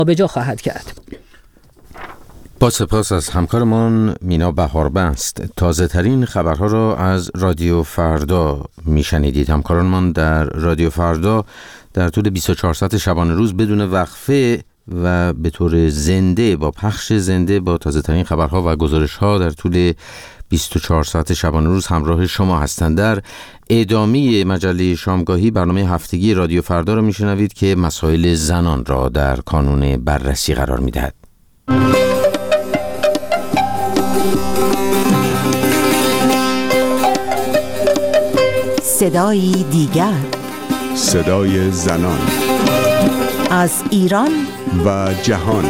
به جا خواهد کرد. با سپاس از همکارمان مینا بهاربست. تازه ترین خبرها را از رادیو فردا میشنیدید. همکارانمان در رادیو فردا در طول 24 ساعت شبانه روز بدون وقفه و به طور زنده با پخش زنده با تازه ترین خبرها و گزارش‌ها در طول 24 ساعت شبانه روز همراه شما هستند. در ادامه مجله شامگاهی برنامه هفتگی رادیو فردا را میشنوید که مسائل زنان را در کانون بررسی قرار میدهد. صدای دیگر، صدای زنان از ایران و جهان.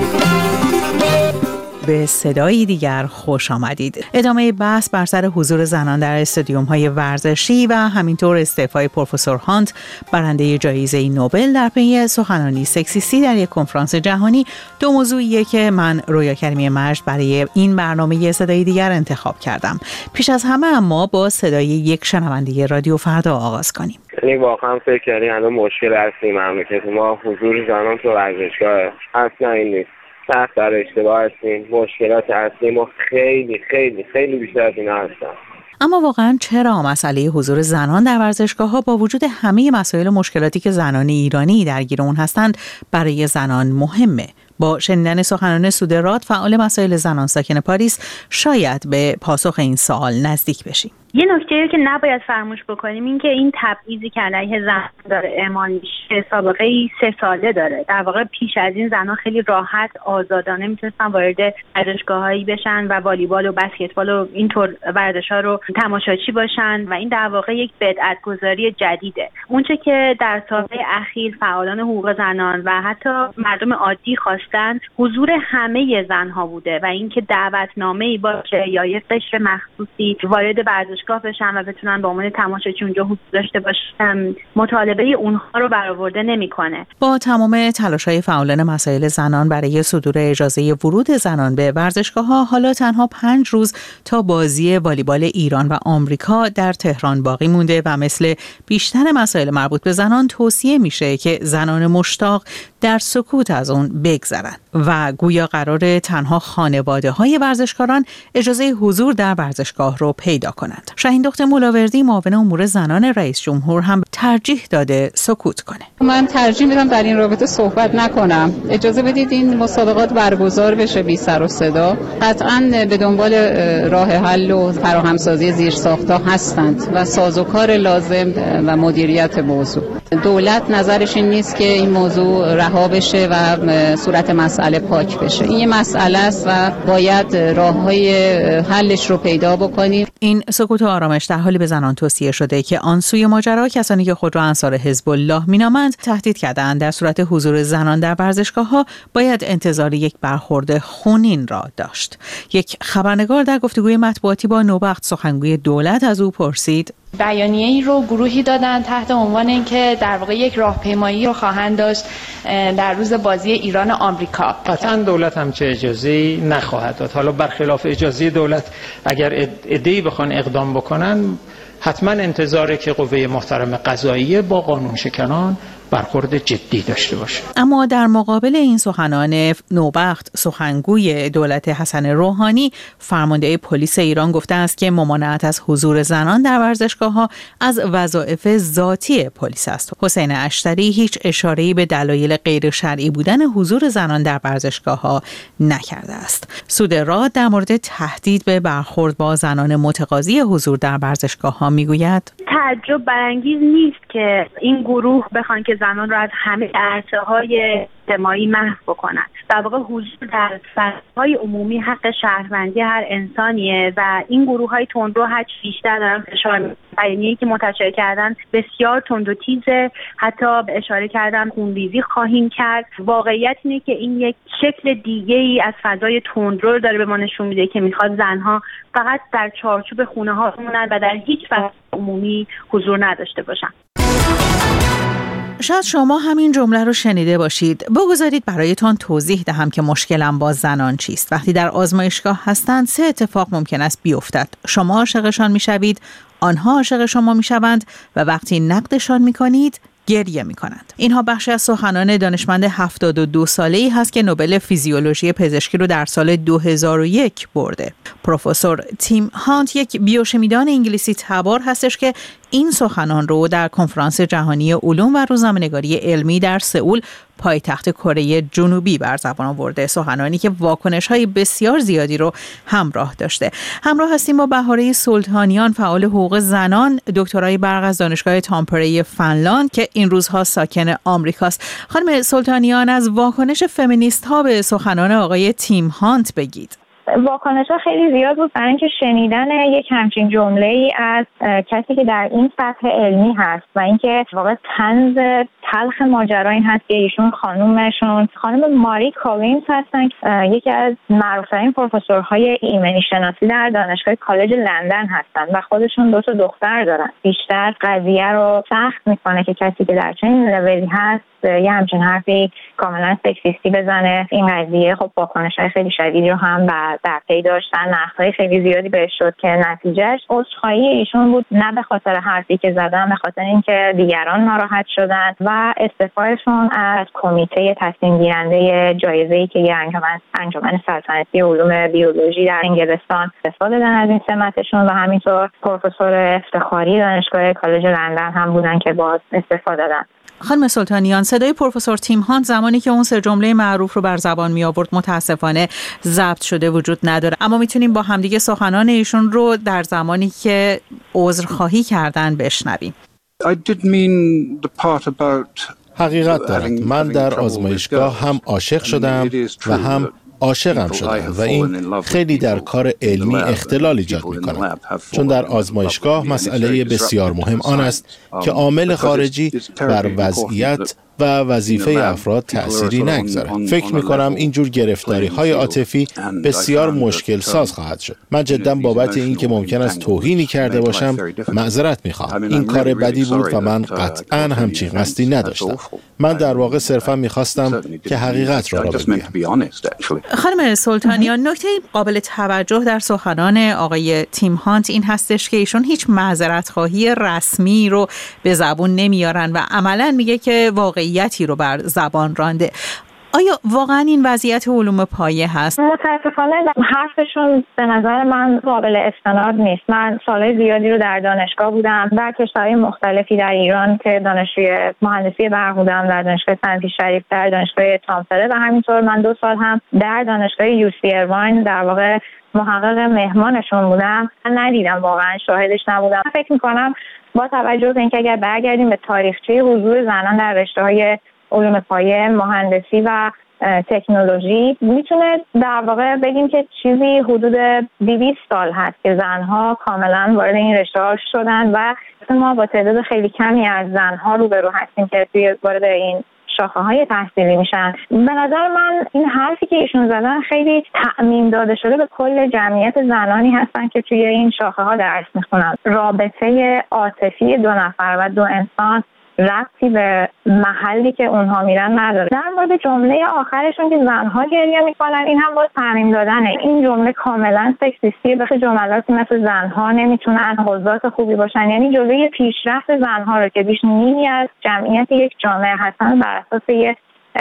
به صدای دیگر خوش آمدید. ادامه بحث بر سر حضور زنان در استادیوم‌های ورزشی و همینطور استعفای پروفسور هانت برنده جایزه نوبل در پی سخنرانی سکسیستی در یک کنفرانس جهانی دو موضوعیه که من رویا کریمی مجد برای این برنامه صدای دیگر انتخاب کردم. پیش از همه اما با صدای یک شنونده رادیو فردا آغاز کنیم. یعنی واقعا فکر کردیم الان مشکل اصلی مملکت ما حضور زنان تو ورزشگاه اصلا این نیست. سخت در اشتباه هستیم. مشکلات اصلی ما خیلی خیلی خیلی بیشتر از اینا هستن. اما واقعا چرا مسئله حضور زنان در ورزشگاه‌ها با وجود همه مسائل و مشکلاتی که زنان ایرانی درگیر اون هستند برای زنان مهمه؟ با شنیدن سخنان سوده راد فعال مسائل زنان ساکن پاریس شاید به پاسخ این سوال نزدیک بشیم. یه نکته که نباید فراموش بکنیم این که این تبعیضی که علیه زن داره اعمال میشه سابقه 3 ساله داره. در واقع پیش از این زنها خیلی راحت آزادانه میتونستن وارد ورزشگاهایی بشن و والیبال و بسکتبال و اینطور ورزش‌ها رو تماشاچی باشن و این در واقع یک بدعت‌گذاری جدیده. اونچه که در سال‌های اخیر فعالان حقوق زنان و حتی مردم عادی خواستن حضور همه زنها بوده و اینکه دعوتنامه‌ای باشه یا یه قشر مخصوصی وارد ورزشگاه بشن و بتونن به عنوان تماشاچی اونجا حضور داشته باشن مطالبه اونها رو برآورده نمیکنه. با تمام تلاش‌های فعالان مسائل زنان برای صدور اجازه ورود زنان به ورزشگاه‌ها حالا تنها 5 روز تا بازی والیبال ایران و آمریکا در تهران باقی مونده و مثل بیشتر مسائل مربوط به زنان توصیه میشه که زنان مشتاق در سکوت از اون بگذرن و گویا قراره تنها خانواده‌های ورزشکاران اجازه حضور در ورزشگاه رو پیدا کنند. شاهین دختر مولاوردی معاون امور زنان رئیس جمهور هم ترجیح داده سکوت کنه. من ترجیح میدم در این رابطه صحبت نکنم. اجازه بدید این مسابقات برگزار بشه بی سر و صدا. قطعاً به دنبال راه حل و فراهمسازی زیرساخت‌ها هستند و سازوکار لازم و مدیریت موضوع. دولت نظرش این نیست که این موضوع رها بشه و صورت مسئله پاک بشه. این یه مسئله است و باید راه‌های حلش رو پیدا بکنیم. این سکوت و آرامش در حالی به زنان توصیه شده که آن سوی ماجرا کسانی که خود را انصار حزب الله مینامند تهدید کردند در صورت حضور زنان در ورزشگاه‌ها باید انتظار یک برخورد خونین را داشت. یک خبرنگار در گفتگوی مطبوعاتی با نوبخت سخنگوی دولت از او پرسید: بیانیه‌ای رو گروهی دادن تحت عنوان اینکه در واقع یک راهپیمایی رو خواهند داشت در روز بازی ایران آمریکا. قطعاً دولت هم چه اجازه‌ای نخواهد داد. حالا برخلاف اجازه دولت اگر عده‌ای بخوان اقدام بکنن حتما انتظاره که قوه محترم قضاییه با قانون شکنان برخورد جدی داشته باشه. اما در مقابل این سخنان نوبخت سخنگوی دولت حسن روحانی فرمانده پلیس ایران گفته است که ممانعت از حضور زنان در ورزشگاه‌ها از وظایف ذاتی پلیس است. حسین اشتری هیچ اشاره‌ای به دلایل غیر شرعی بودن حضور زنان در ورزشگاه‌ها نکرده است. سوده راد در مورد تهدید به برخورد با زنان متقاضی حضور در ورزشگاه‌ها میگوید: تعجب برانگیز نیست که این گروه بخوان که زنان رو از همه عرصه‌های اجتماعی محو بکنن. در واقع حضور در فضاهای عمومی حق شهروندی هر انسانیه و این گروه‌های تندرو هر چه بیشتر دارن فشار می‌کنن. بیانیه‌ای که منتشر کردن بسیار تند و تیزه، حتی اشاره کردن خونریزی خواهیم کرد. واقعیت اینه که این یک شکل دیگه‌ای از فضای تندرو رو داره به ما نشون میده که می‌خواد زن‌ها فقط در چارچوب خونه‌ها بمونن و در هیچ فضای عمومی حضور نداشته باشن. شاید شما همین جمله رو شنیده باشید. بگذارید برایتان توضیح دهم که مشکلم با زنان چیست. وقتی در آزمایشگاه هستند 3 اتفاق ممکن است بیفتد. شما عاشقشان میشوید، آنها عاشق شما میشوند و وقتی نقدشان میکنید گریه می‌کنند. اینها بخشی از سخنان دانشمند 72 ساله‌ای هست که نوبل فیزیولوژی پزشکی رو در سال 2001 برده. پروفسور تیم هانت یک بیوشیمیدان انگلیسی تبار هستش که این سخنان رو در کنفرانس جهانی علوم و روزنامه‌نگاری علمی در سئول پایتخت کره جنوبی بر زبان آورده، سخنانی که واکنش‌های بسیار زیادی رو همراه داشته. همراه هستیم با بهاره سلطانیان، فعال حقوق زنان، دکترای برق از دانشگاه تامپره فنلاند که این روزها ساکن آمریکاست. خانم سلطانیان، از واکنش فمینیست‌ها به سخنان آقای تیم هانت بگید. واکنش‌ها خیلی زیاد بود برای اینکه شنیدن یک همچین جمله‌ای از کسی که در این سطح علمی هست و اینکه واقعا طنز تلخ ماجرا این هست که ایشون خانم ماری کولینز هستن، یکی از معروف‌ترین پروفسورهای ایمنی شناسی در دانشگاه کالج لندن هستن و خودشون 2 دختر دارن. بیشتر قضیه رو سخت میکنه که کسی که در چنین لولی هست یه همچین حرفی کاملا سکسیستی بزنه. این قضیه خب واکنش‌های خیلی شدیدی رو هم در پی داشتن، نقدهای خیلی زیادی بهش شد که نتیجهش عذرخواهی ایشون بود، نه به خاطر حرفی که زدن، به خاطر اینکه دیگران ناراحت شدن و استعفایشون از کمیته تصمیم گیرنده جایزه‌ای که یه انجمن سلطنتی علوم بیولوژی در انگلستان استفاده دادن از این سمتشون و همینطور پروفسور افتخاری دانشگاه کالج لندن هم بودن که باز استفاده دادن. خانم سلطانیان، صدای پروفسور تیم هانت زمانی که اون 3 جمله معروف رو بر زبان می آورد متاسفانه ضبط شده وجود نداره، اما میتونیم با همدیگه سخنان ایشون رو در زمانی که عذرخواهی کردن بشنویم. حقیقت دارد. من در آزمایشگاه هم عاشق شدم و هم عاشقم شدم و این خیلی در کار علمی اختلال ایجاد می‌کند، چون در آزمایشگاه مسئله بسیار مهم آن است که عامل خارجی بر وضعیت و وظیفه افراد تأثیری نگذارد. فکر می‌کنم اینجور گرفتاری‌های عاطفی بسیار مشکل ساز خواهد شد. من جداً بابت این که ممکن است توهینی کرده باشم معذرت می‌خواهم. این کار بدی بود و من قطعاً همچین قصدی نداشتم. من در واقع صرفاً می‌خواستم که حقیقت را بگویم. خانم سلطانیان، نکته قابل توجه در سخنان آقای تیم هانت این هستش که ایشون هیچ معذرت‌خواهی رسمی رو به زبون نمیارن و عملاً میگه که واقعیتی رو بر زبان رانده. آیا واقعا این وضعیت علوم پایه هست؟ متاسفانه حرفشون به نظر من قابل استناد نیست. من سالهای زیادی رو در دانشگاه بودم، در کشورهای مختلفی در ایران که دانشجوی مهندسی برق بودم، در دانشگاه صنعتی شریف، در دانشگاه تامپره و همینطور من 2 سال هم در دانشگاه UC ایروین در واقع محقق مهمانشون بودم. من ندیدم، واقعا شاهدش نبودم. فکر می‌کنم با توجه به اینکه اگر برگردیم به تاریخچه حضور زنان در رشته‌های علوم پایه، مهندسی و تکنولوژی، میتونه در واقع بگیم که چیزی حدود 200 سال هست که زنها کاملا وارد این رشته‌ها شدن و ما با تعداد خیلی کمی از زنها روبرو هستیم که وارد این شاخه‌های تحصیلی میشن. به نظر من این حرفی که ایشون زدن خیلی تعمیم داده شده به کل جمعیت زنانی هستن که توی این شاخه‌ها درس میخونن. رابطه عاطفی 2 نفر و 2 انسان ربطی به محلی که اونها میرن نداره. در مورد جمله آخرشون که زنها گریه میکنن، این هم باز تعمیم دادنه. این جمله کاملا سکسیستی. به جملاتی مثل زنها نمیتونن حضات خوبی باشن، یعنی جلوی پیشرفت زنها رو که بیش نیمی از جمعیت یک جامعه هستن بر اساس یه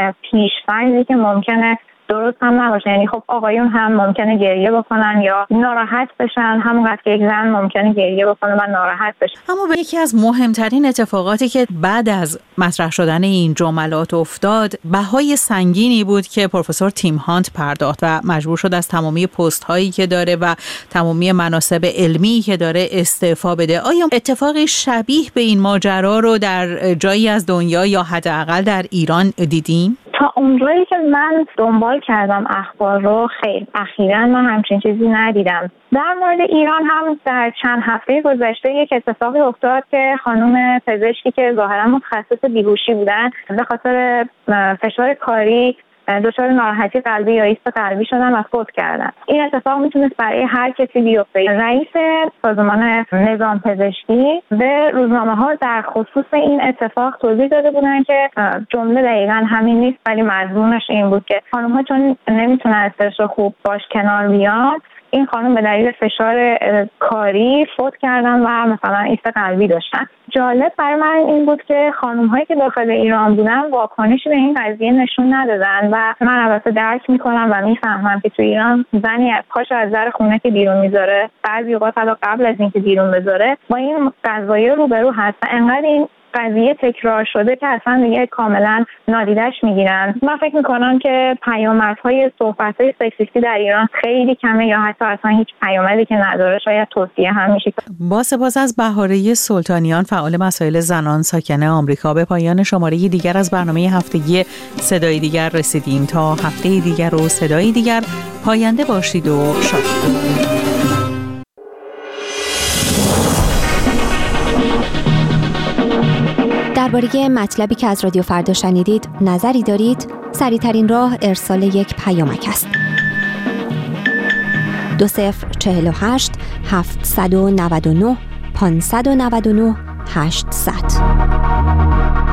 پیش‌فرضی که ممکنه درست هم نباشه. یعنی خب آقایون هم ممکنه گریه بکنن یا ناراحت بشن، همونقدر که یک زن ممکنه گریه بکنه و ناراحت بشه. اما یکی از مهمترین اتفاقاتی که بعد از مطرح شدن این جملات افتاد، بهای سنگینی بود که پروفسور تیم هانت پرداخت و مجبور شد از تمامی پست هایی که داره و تمامی مناصب علمی که داره استعفا بده. آیا اتفاقی شبیه به این ماجرا رو در جایی از دنیا یا حداقل در ایران دیدیم؟ تا اونجایی که من دنبال کردم اخبار رو، خیر اخیراً من همچین چیزی ندیدم. در مورد ایران هم در چند هفته گذشته یک اتفاقی افتاد که خانم پزشکی که ظاهراً متخصص بیهوشی بودن به خاطر فشار کاری دچار ناراحتی قلبی یا ایست قلبی شدن و فوت کردن. این اتفاق میتونست برای هر کسی بیفته. رئیس سازمان نظام پزشکی به روزنامه‌ها در خصوص این اتفاق توضیح داده بودن که جمله دقیقاً همین نیست، ولی مضمونش این بود که خانم‌ها چون نمیتونن استرس خوب باش کنار بیان، این خانم به دلیل فشار کاری فوت کردن و مثلا ایست قلبی داشتن. جالب برای من این بود که خانم‌هایی که داخل ایران بودن واکنشی به این قضیه نشون ندادن و من البته درک میکنم و میفهمم که تو ایران زنی پاش از در خونه که بیرون میذاره، بعضی اوقات حتی قبل از اینکه بیرون بذاره با این قضیه روبرو هست. انقدر این قضیه تکرار شده که اصلا دیگه کاملا نادیدش میگیرن. من فکر میکنم که پیامدهای صحبت‌های سکسیستی در ایران خیلی کمه یا حتی اصلا هیچ پیامدی که نداره، شاید توصیه هم میشه. با سپاس از بهاره سلطانیان، فعال مسائل زنان ساکن آمریکا، به پایان شماره دیگر از برنامه هفتگی صدای دیگر رسیدیم. تا هفته دیگر و صدای دیگر، پاینده باشید و شاد. درباره مطلبی که از رادیو فردا شنیدید نظری دارید؟ سریع‌ترین راه ارسال یک پیامک است. 2048 799 599 800.